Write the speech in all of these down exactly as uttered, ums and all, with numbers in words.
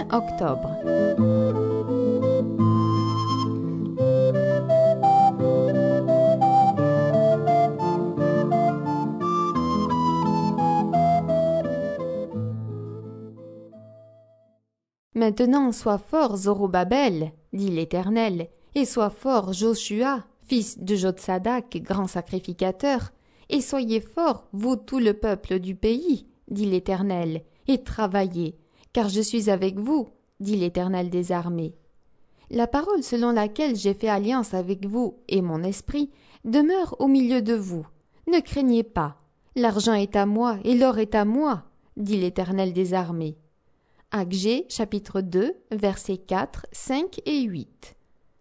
octobre. Maintenant sois fort, Zorobabel, dit l'Éternel, et sois fort, Joshua, fils de Jotsadak, grand sacrificateur, et soyez forts, vous tout le peuple du pays, dit l'Éternel, et travaillez, car je suis avec vous, dit l'Éternel des armées. La parole selon laquelle j'ai fait alliance avec vous et mon esprit demeure au milieu de vous. Ne craignez pas, l'argent est à moi et l'or est à moi, dit l'Éternel des armées. Agé, chapitre deux, versets quatre, cinq et huit.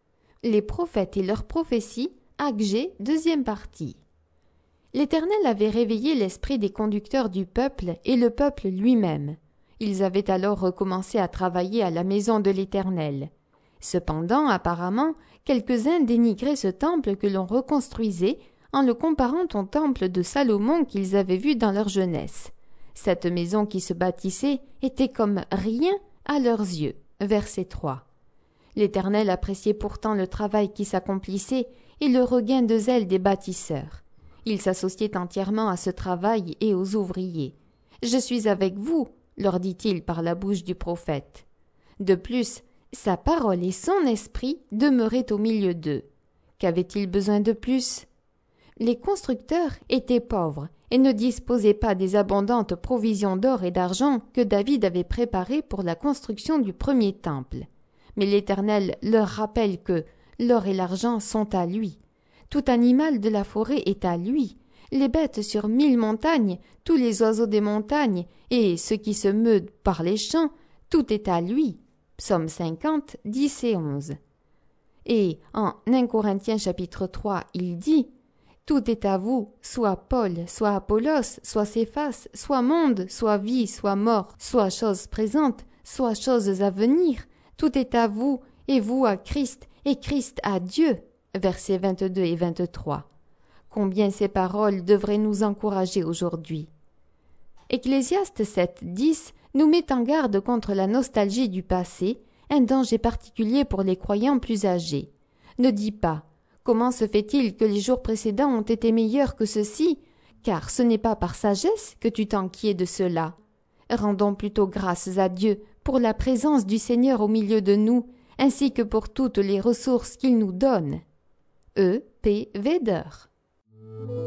Les prophètes et leurs prophéties, Agé, deuxième partie. L'Éternel avait réveillé l'esprit des conducteurs du peuple et le peuple lui-même. Ils avaient alors recommencé à travailler à la maison de l'Éternel. Cependant, apparemment, quelques-uns dénigraient ce temple que l'on reconstruisait en le comparant au temple de Salomon qu'ils avaient vu dans leur jeunesse. Cette maison qui se bâtissait était comme rien à leurs yeux. Verset trois. L'Éternel appréciait pourtant le travail qui s'accomplissait et le regain de zèle des bâtisseurs. Il s'associait entièrement à ce travail et aux ouvriers. « Je suis avec vous », leur dit-il par la bouche du prophète. De plus, sa parole et son esprit demeuraient au milieu d'eux. Qu'avaient-ils besoin de plus? Les constructeurs étaient pauvres et ne disposaient pas des abondantes provisions d'or et d'argent que David avait préparées pour la construction du premier temple. Mais l'Éternel leur rappelle que l'or et l'argent sont à lui. Tout animal de la forêt est à lui. Les bêtes sur mille montagnes, tous les oiseaux des montagnes et ce qui se meut par les champs, tout est à lui. Psaume cinquante, dix et onze. Et en un Corinthiens chapitre trois, il dit « Tout est à vous, soit Paul, soit Apollos, soit Céphas, soit monde, soit vie, soit mort, soit choses présentes, soit choses à venir. Tout est à vous, et vous à Christ, et Christ à Dieu. » Versets vingt-deux et vingt-trois. Combien ces paroles devraient nous encourager aujourd'hui. Ecclésiaste sept, dix nous met en garde contre la nostalgie du passé, un danger particulier pour les croyants plus âgés. Ne dis pas « Comment se fait-il que les jours précédents ont été meilleurs que ceux-ci ?» car ce n'est pas par sagesse que tu t'enquiers de cela. Rendons plutôt grâces à Dieu pour la présence du Seigneur au milieu de nous, ainsi que pour toutes les ressources qu'il nous donne. E. P. Vedder.